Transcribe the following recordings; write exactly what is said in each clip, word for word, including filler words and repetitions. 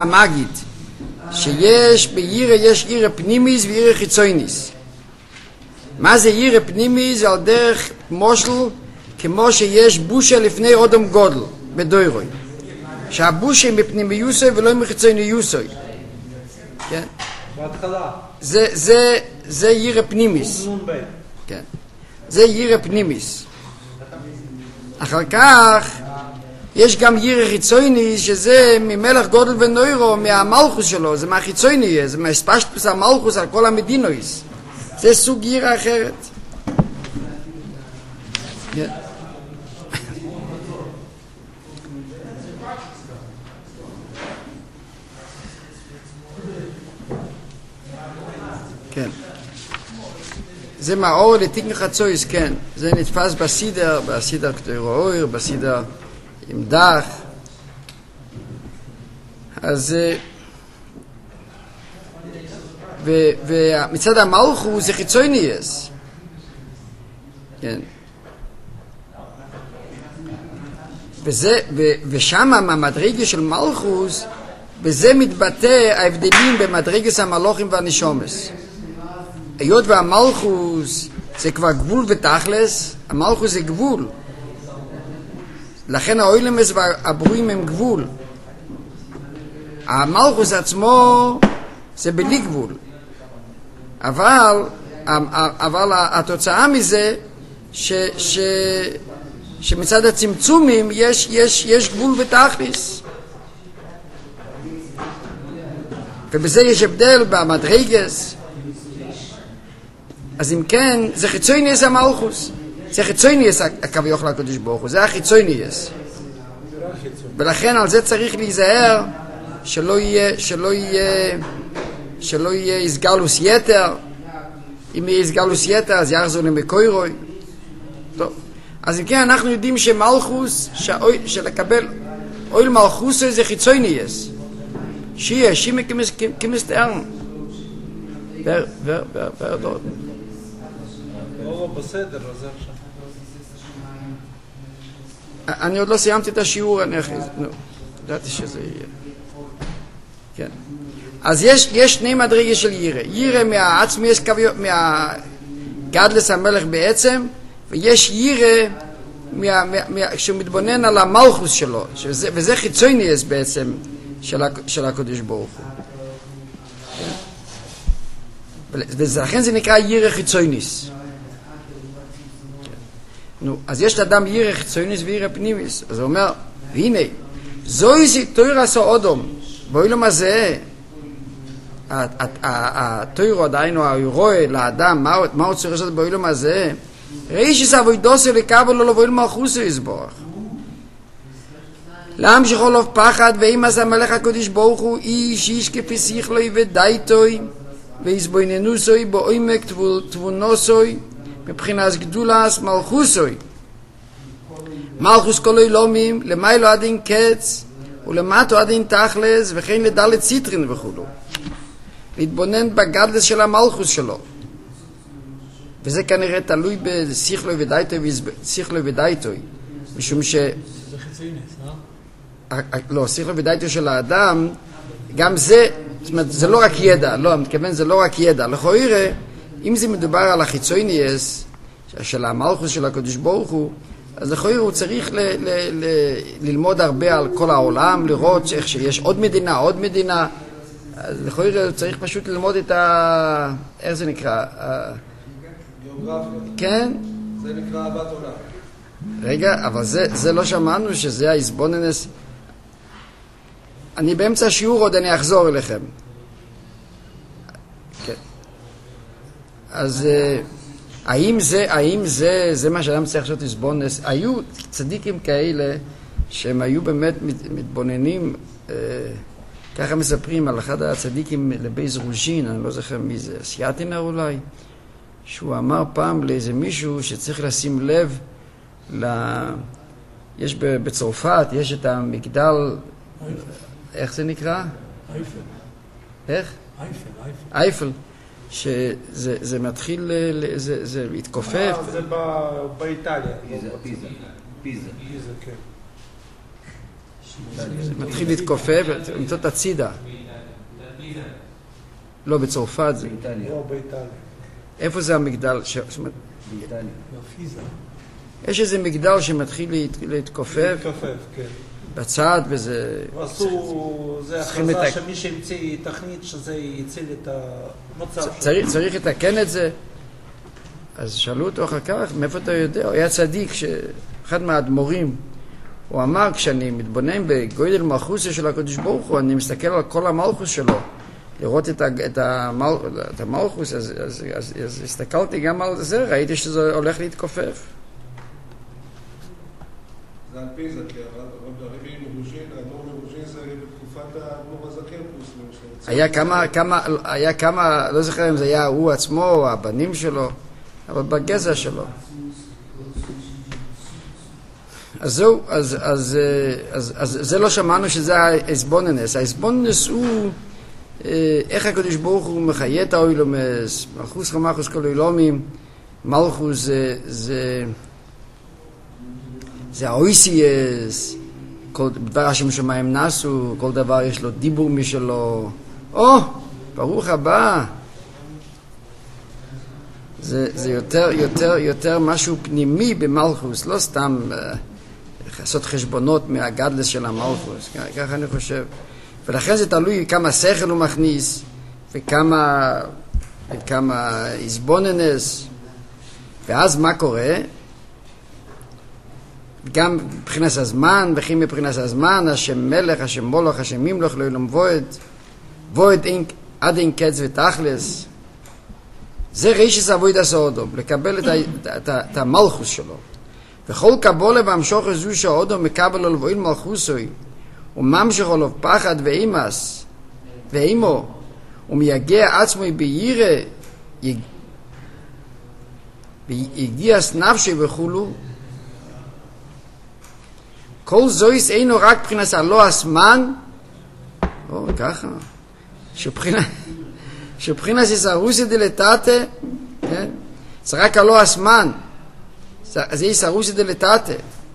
המגיד, שיש בירא יש ירא פנימיס וירא חיצוניס. מה זה ירא פנימיס? זה על דרך מושל כמו שיש בושה לפני אודם גודל בדוירוי, שהבושה מפנימיוסי ולא מחיצוניוסי. כן? בהתחלה זה זה זה ירא פנימיס. כן. זה ירא פנימיס. אחר כך יש גם ירא חיצוני, שזה ממלך גודל ונוירו, מהמלכוס שלו, זה מהחיצוני, זה מהספשטוס המלכוס על כל המדינויס. זה סוג ירא אחרת. כן. כן. זה מאור לתיקן חצויס, כן. זה נתפס בסידר, בסידר כתויר, בסידר עם דח. אז ומצד המלכוס זה חיצוניוס. כן. וזה ושם המדרגה של מלכוס, בזה מתבטא ההבדלים במדרגת המלוכים והנשומס. היות והמלכוס זה כבר גבול ותכלס, המלכוס זה גבול. לכן האוילמס והברואים הם גבול. המלכוס עצמו זה בלי גבול. אבל, אבל התוצאה מזה ש, ש, שמצד הצמצומים יש, יש, יש גבול ותכלס. ובזה יש הבדל במדרגס. אז אם כן, זה חיצוניוס המלכוס. זה חיצוניוס הכביכול הקדוש ברוך הוא, זה החיצוניוס. ולכן על זה צריך להיזהר שלא יהיה, שלא יהיה, שלא יהיה איסגלוס יתר. אם יהיה איסגלוס יתר, אז יחזור למקוירוי. טוב. אז אם כן, אנחנו יודעים שמלכוס, שלקבל אויל מלכוס זה חיצוניוס. שיהיה, שימה כמסתערן. ור, ור, ור, ור, דוד. לא בסדר, אז עכשיו. אני עוד לא סיימתי את השיעור, אני אחרי זה, נו, ידעתי שזה יהיה. כן. אז יש, יש שני מדרגה של ירא. ירא מהעצמי, מהגדלס המלך בעצם, ויש ירא מה, מה, מה, כשהוא מתבונן על המלכוס שלו, שזה, וזה חיצוניוס בעצם של, של הקדוש ברוך הוא. ולכן זה נקרא ירא חיצוניס. נו, אז יש לאדם ירא חיצוניס וירא פנימיס. אז הוא אומר, והנה, זוהי זה תוירס האודום, באוילום הזה, התוירו עדיינו, הירוי לאדם, מה הוא צריך לעשות באוילום הזה? ראי שסבוידוסו לקבל לו לבויל מלכוסו יסבורך. להמשיך עולוב פחד, ואם אז המלך הקדוש ברוך הוא איש איש כפי שכלוי ודייתוי, ויסבויננוסוי בעומק תבונוסוי, מבחינת גדולס מלכוסוי. מלכוס כל אילומים, למיילו עדין קץ, ולמטו עדין תכלס, וכן לדלת ציטרין וכולו. להתבונן בגדלס של המלכוס שלו. וזה כנראה תלוי בשכלוי ודייתוי, שכלוי ודייתוי. משום ש... זה חיצוניוס, לא? לא, שכלוי ודייתוי של האדם, גם זה, זאת אומרת, זה לא רק ידע, לא, אני מתכוון, זה לא רק ידע. לכאורה, אם זה מדובר על החיצוניוס, של המלכוס של הקדוש ברוך הוא, אז לכאורה הוא צריך ל- ל- ל- ללמוד הרבה על כל העולם, לראות איך שיש עוד מדינה, עוד מדינה. אז לכאורה הוא צריך פשוט ללמוד את ה... איך זה נקרא? גיאוגרפיה. כן? זה נקרא אהבת עולם. רגע, אבל זה, זה לא שמענו שזה ההסבוננס. אני באמצע השיעור עוד אני אחזור אליכם. כן. אז האם זה, האם זה, זה מה שאדם צריך לעשות הסבוננס? היו צדיקים כאלה שהם היו באמת מתבוננים, ככה מספרים על אחד הצדיקים לבייז רוז'ין, אני לא זוכר מי זה, סייאטינר אולי, שהוא אמר פעם לאיזה מישהו שצריך לשים לב ל... יש בצרפת, יש את המגדל, איך זה נקרא? אייפל. איך? אייפל, אייפל. אייפל, שזה זה מתחיל, זה, זה התכופף. זה באיטליה. פיזה, פיזה, פיזה. פיזה, כן. זה מתחיל להתכופף, למצוא את הצידה. לא, בצרפת זה. לא, באיטליה. איפה זה המגדל? באיטליה. יש איזה מגדל שמתחיל להתכופף. להתכופף, כן. בצד, וזה... עשו, זה הכרזה שמי שהמציא תכנית שזה יציל את המצב. צריך, צריך לתקן את זה. אז שאלו אותו אחר כך, מאיפה אתה יודע? הוא היה צדיק, שאחד מהאדמו"רים, הוא אמר, כשאני מתבונן בגודל מלכוסו של הקדוש ברוך הוא, אני מסתכל על כל המלכוס שלו, לראות את, את, המל, את המלכוס, אז, אז, אז, אז הסתכלתי גם על זה, ראיתי שזה הולך להתכופף. זה על פי זה, כי הרבי מרוז'ין, האדמו"ר מרוז'ין זה בתקופת האדמו"ר הזקן פלוס. היה כמה, כמה, היה כמה, לא זוכר אם זה היה הוא עצמו או הבנים שלו, אבל בגזע שלו. אז זהו, אז, אז, אז, אז זה לא שמענו שזה האסבוננס. האסבוננס הוא איך הקדוש ברוך הוא מחיה את האוילומס, מלכוס חמחוס כל אוילומים, מלכוס זה, זה, זה האויסייס, כל דבר השם שמיים נסו, כל דבר יש לו דיבור משלו. או, ברוך הבא. זה, זה יותר, יותר, יותר משהו פנימי במלכוס, לא סתם uh, לעשות חשבונות מהגדלס של המלכוס, ככה אני חושב. ולכן זה תלוי כמה שכל הוא מכניס, וכמה, וכמה איזבוננס, ואז מה קורה? גם מבחינת הזמן, וכי מבחינת הזמן, השם מלך, השם מולך, השם ממלוך, לא ילום וועד, וועד עד אין קץ ותכלס. זה רישס עבודת האדם, לקבל את, את, את, את המלכוס שלו. וכל קבולה והמשוך זו שהאדם מקבל עליו אין מלכוסוי, וממשיך עליו פחד ואימס, ואימו, ומייגע עצמו בירא, ויגיעס נפשי וכולו, כל זויס אינו רק מבחינת הלא הזמן, או ככה, שבחינת, שבחינת יסרוסי דלתתה, זה רק הלא הזמן, זה יסרוסי דלתתה.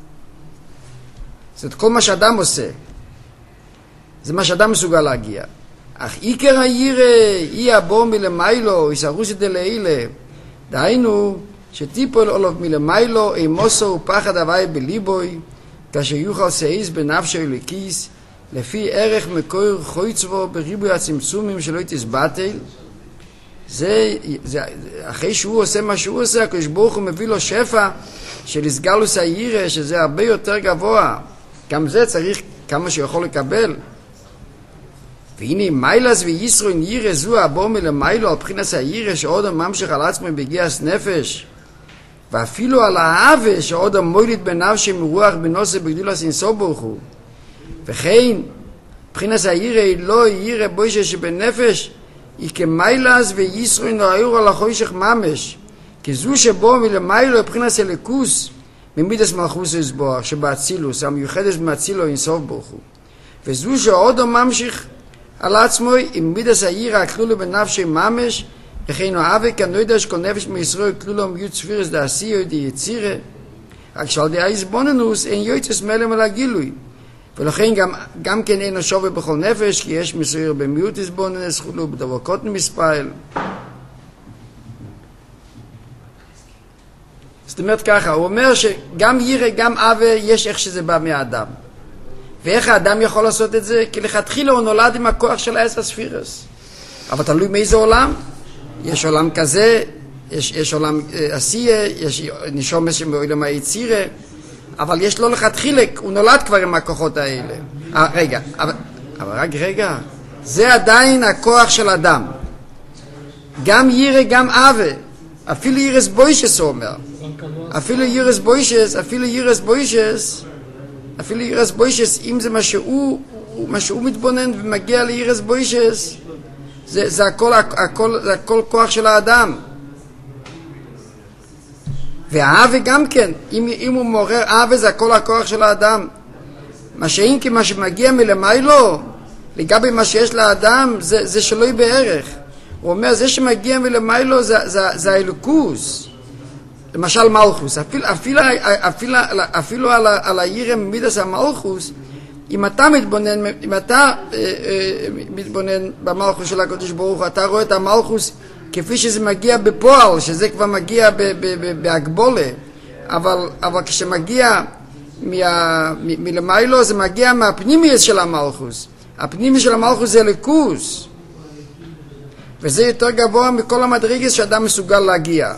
זאת כל מה שאדם עושה, זה מה שאדם מסוגל להגיע. אך עיקר הירא, אי הבוא מלמיילו, יסרוסי דלעילה, דהיינו, שטיפול עליו מלמיילו, אימוסו ופחד הווי בליבוי, כאשר יוכל סעיס בנפשו לכיס, לפי ערך מקור חויצבו בריבוי הצמצומים שלא תסבטל. זה, זה, אחרי שהוא עושה מה שהוא עושה, הקדוש ברוך הוא מביא לו שפע של הסגלוס הירא, שזה הרבה יותר גבוה. גם זה צריך כמה שיכול לקבל. והנה מיילס וישרון ירא זו הבוא מלמיילו על בחינת הירא שעוד ממשיך על עצמו בגיעס נפש, ואפילו על האהבה שעוד המוילית בנפשי מרוח בנושא בגדולת אינסוף ברוך הוא. וכן בחינת הירא היא לא ירא בוישה שבנפש, היא כמיילס וישרון האור על החושך ממש, כזו שבו מלמיילו בחינת הליכוס ממידס מלכוס יסבוח שבאצילוס המיוחדת במצילו אינסוף ברוך הוא. וזו שעוד ממשיך על עצמו עם מידס הירא הכלולו בנפשי ממש, וכן אוהבה כנוידע שכל נפש מישראל כלולו מיוד ספירס דעשייה די יצירה, רק שעל די האיזבוננוס אין יוצס מלם על הגילוי, ולכן גם, גם כן אין שווה בכל נפש, כי יש מסויר במיעוט איזבוננס חולו בדבר קוטן מספייל. זאת אומרת ככה, הוא אומר שגם ירא גם אהבה יש איך שזה בא מהאדם. ואיך האדם יכול לעשות את זה? כי לכתחילה הוא נולד עם הכוח של העשר ספירס. אבל תלוי מאיזה עולם. יש עולם כזה, יש, יש עולם עשייה, יש נשומס שמעולם היצירה, אבל יש לו לכתחילה, הוא נולד כבר עם הכוחות האלה. אה, רגע, אבל, אבל רק רגע, זה עדיין הכוח של אדם. גם ירא, גם אהבה. אפילו ירס בוישס הוא אומר. אפילו ירס בוישס, אפילו ירס בוישס, אפילו ירס בוישס, אם זה מה שהוא, מה שהוא מתבונן ומגיע לירס בוישס, זה, זה הכל, הכל, זה הכל כוח של האדם. והאהבה גם כן, אם, אם הוא מעורר אהבה, זה הכל הכוח של האדם. מה שאין כי מה שמגיע מלמיילו, לגבי מה שיש לאדם, זה, זה שלא בערך. הוא אומר, זה שמגיע מלמיילו זה, זה, זה האלוקוס. למשל מלכוס. אפילו, אפילו, אפילו, אפילו על, על הירא מידס המלכוס, אם אתה מתבונן, אם אתה אה, אה, מתבונן במלכוס של הקדוש ברוך הוא, אתה רואה את המלכוס כפי שזה מגיע בפועל, שזה כבר מגיע בהגבולה, אבל, אבל כשמגיע מה, מ, מלמיילו, זה מגיע מהפנימיות של המלכוס. הפנימיות של המלכוס זה ליכוס, וזה יותר גבוה מכל המדרגות שאדם מסוגל להגיע.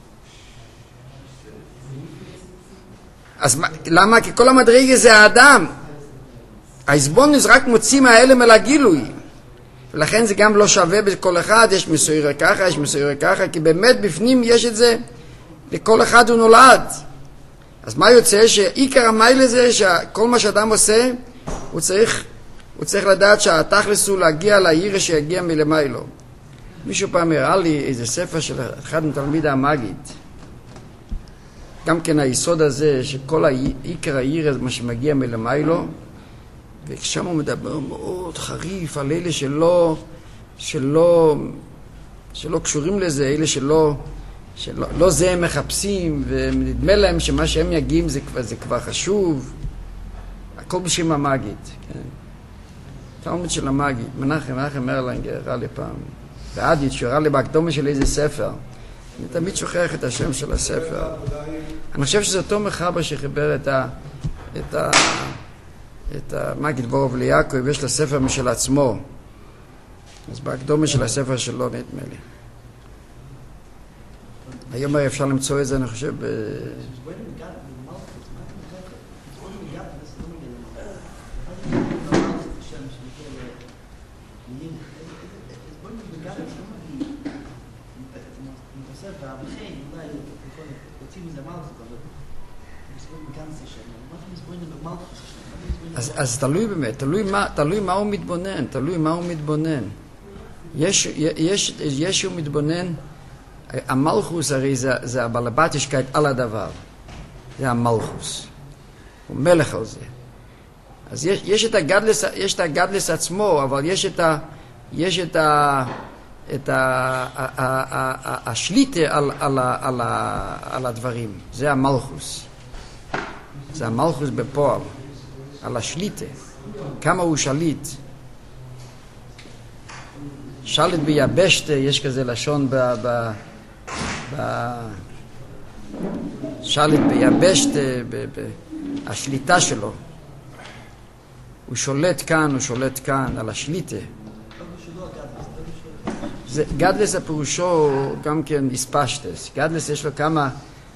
אז למה? כי כל המדרגות זה האדם. ההסבונוס רק מוציא מהאלם אל הגילוי, ולכן זה גם לא שווה בכל אחד. יש מסויר ככה, יש מסויר ככה, כי באמת בפנים יש את זה, לכל אחד הוא נולד. אז מה יוצא? שעיקר המייל זה שכל מה שאדם עושה, הוא צריך, הוא צריך לדעת שהתכלס הוא להגיע לעיר שיגיע מלמיילו. מישהו פעם הראה לי איזה ספר של אחד מתלמיד המגיד, גם כן היסוד הזה שכל העיקר העיר זה מה שמגיע מלמיילו, ושם הוא מדבר מאוד חריף על אלה שלא, שלא, שלא קשורים לזה, אלה שלא, שלא לא זה הם מחפשים, ונדמה להם שמה שהם יגיעים זה, זה כבר חשוב. הכל בשם המגיד, כן? תלמיד של המגיד, מנחם, מנחם ארלנגר, הראה לי פעם, ועדית, שהוא הראה לי בהקדומה של איזה ספר. אני תמיד שוכח את השם של הספר. אני חושב שזה אותו מחבר שחיבר את ה... את ה... את המגיד בורוב ליעקב, יש לה ספר משל עצמו. אז בהקדומה של הספר שלו נדמה לי. היום אפשר למצוא את זה, אני חושב, ב... אז, אז תלוי באמת, תלוי מה, תלוי מה הוא מתבונן, תלוי מה הוא מתבונן. יש, יש, יש הוא מתבונן, המלכוס הרי זה, זה הבלבטישקייט על הדבר. זה המלכוס. הוא מלך על זה. אז יש, יש את הגדלס, יש את הגדלס עצמו, אבל יש את ה, יש את ה, את ה, ה, ה, ה, ה, השליטה על, על, על, על הדברים. זה המלכוס. זה המלכוס בפועל. על השליטה, כמה הוא שליט. שליט ביבשת, יש כזה לשון ב... ב, ב שליט ביבשת, ב, ב, השליטה שלו. הוא שולט כאן, הוא שולט כאן, על השליטה. זה, גדלס הפירושו גם כן איספשטס. גדלס יש לו כמה...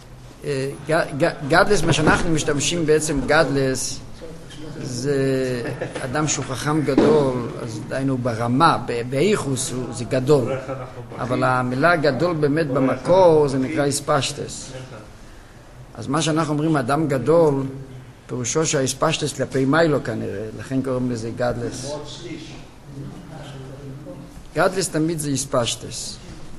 גדלס, מה שאנחנו משתמשים בעצם גדלס, זה אדם שהוא חכם גדול, אז דיינו ברמה, באיכוס זה גדול, אבל המילה גדול באמת במקור זה נקרא איספשטס. אז מה שאנחנו אומרים אדם גדול, פירושו שהאיספשטס כלפי מיילו כנראה, לכן קוראים לזה גדלס. גדלס תמיד זה איספשטס.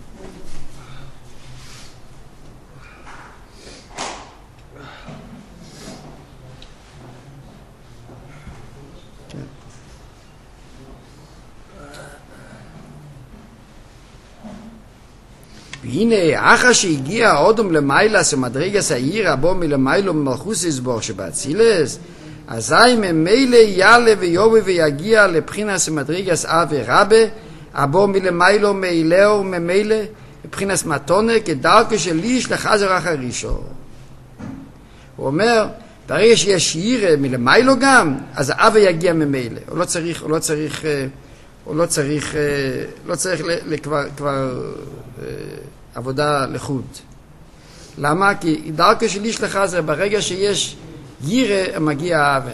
והנה, אחר שהגיע אודום למיילס ומדרגס העיר הבו מלמיילו ממלכוס יסבור שבאצילס, אזי ממילא יעלה ויובי ויגיע לבחינס ומדרגס אבי רבה, הבו מלמיילו מאילהו ממילא, מבחינס מתונה, כדרכו של איש לחזר אחרישו. הוא אומר, ברגע שיש עיר מלמיילו גם, אז האבי יגיע ממילא. הוא לא צריך, הוא לא צריך, הוא לא צריך, לא צריך כבר, כבר, עבודה לחוד. למה? כי דרכו של איש לחזר, ברגע שיש יירה, מגיע האווה.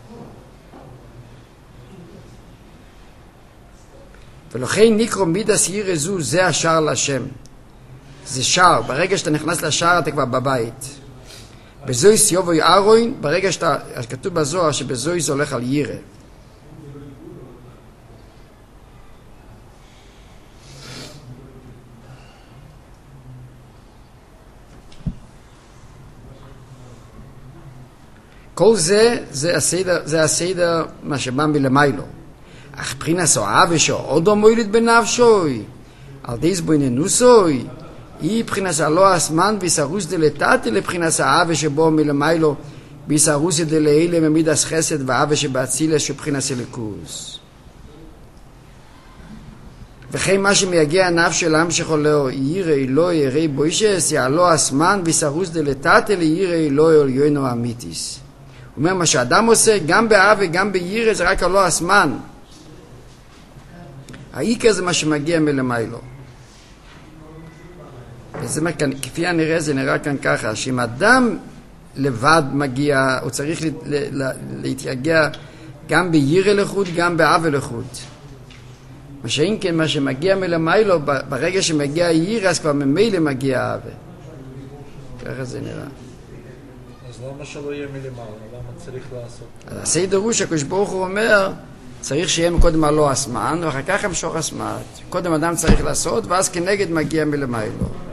ולכן נקרא מידס יירה זו, זה השער להשם. זה שער. ברגע שאתה נכנס לשער, אתה כבר בבית. בזויס יובוי ארוין, ברגע שאתה, כתוב בזוהר שבזויס הולך על יירה. כל זה, זה הסדר, זה הסדר מה שבא מלמיילו. אך בחינס אוהבה שעודו מוילד בנפשוי, על דיס בויננוסוי, היא בחינס הלא הסמן ויסרוס דלתתי לבחינס האהבה שבו מלמיילו, בישרוסי דלעילה ממידס חסד ואהבה שבאצילס שבחינס אלוקוס. וכן מה שמייגע הנפש של עם שחולהו, ירא אלוהי ירא בוישס, יעלו הסמן וישרוס דלתתא לירא אלוהי עליונו אמיתיס. הוא אומר, מה שאדם עושה, גם באהבה וגם בירא, זה רק עלו הסמן. העיקר זה מה שמגיע מלמיילו. וזה מה כאן, כפי הנראה, זה נראה כאן ככה, שאם אדם לבד מגיע, הוא צריך להתייגע גם בירא לחוד, גם באהבה לחוד. מה שאין כן, מה שמגיע מלמיילו, ברגע שמגיע ירא, אז כבר ממילא מגיע אהבה. ככה זה נראה. אז למה שלא יהיה מלמעלה? למה צריך לעשות? אז הסדר הוא שהקדוש ברוך הוא אומר, צריך שיהיה קודם עלו הסמן, ואחר כך המשוך הסמ"ת. קודם אדם צריך לעשות, ואז כנגד מגיע מלמיילו.